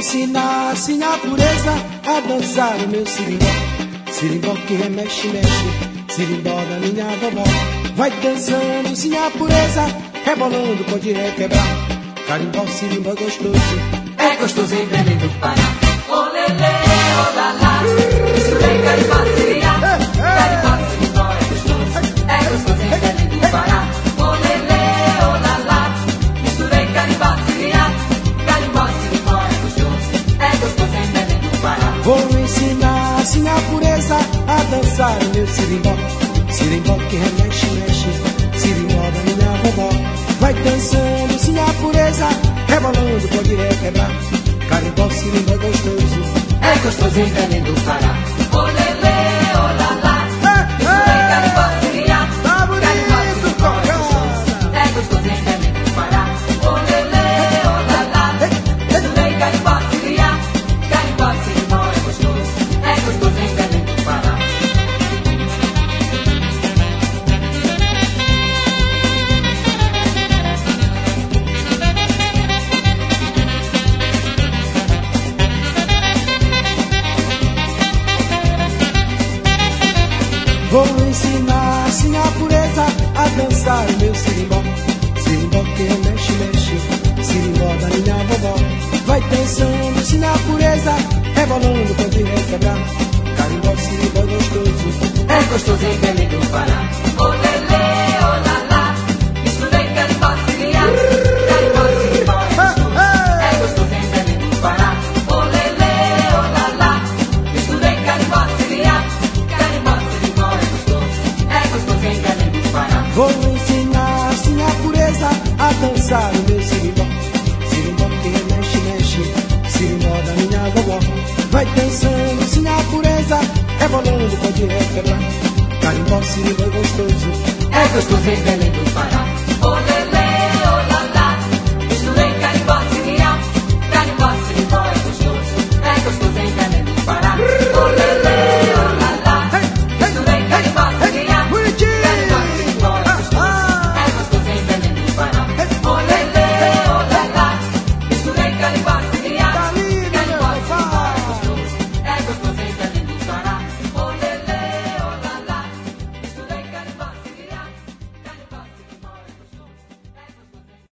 ensinar sim a pureza a dançar o meu sirimbó. Sirimbó que remexe, mexe, sirimbó da minha vovó. Vai dançando sim a pureza, rebolando, pode requebrar. Carimbó, sirimbó gostoso, é gostoso em Belém do Pará. Olelê, olalá, misturei carimbó, siriá. Carimbó, sirimbó é gostoso em Belém do Pará. Olelê, olalá, misturei carimbó, siriá. Carimbó, sirimbó é gostoso em Belém do Pará. Vou ensinar assim a pureza a dançar o meu sirimbó. Sirimbó que remexe, mexe, sirimbó da minha vovó. Vai dançando sim a pureza, rebolando, pode requebrar. Carimbó, sirimbó é gostoso em Belém do Pará. Olelê, olalá, misturei carimbó, siriá. Carimbó, sirimbó é gostoso em Belém do Pará. Olelê, olalá, misturei carimbó, siriá. Carimbó, sirimbó é gostoso em Belém do Pará. Vou ensinar sim a pureza a dançar o meu sirimbó. Sirimbó que mexe, mexe, sirimbó da minha vovó. Vai dançando sim a pureza, rebolando, pode requebrar. Carimbó, sirimbó gostoso, é gostoso em Belém do Pará. Olelê, olalá, misturei carimbó, siriá. Carimbó, sirimbó é gostoso em Belém do Pará. Olelê, olalá, misturei carimbó, siriá. Carimbó, sirimbó é gostoso em Belém do Pará. Vou ensinar sim a pureza a dançar o meu sirimbó. Sirimbó que mexe, mexe, sirimbó da minha vovó. Vai dançando sim a pureza, rebolando, pode requebrar. Carimbó, sirimbó gostoso, é gostoso em Belém do Pará.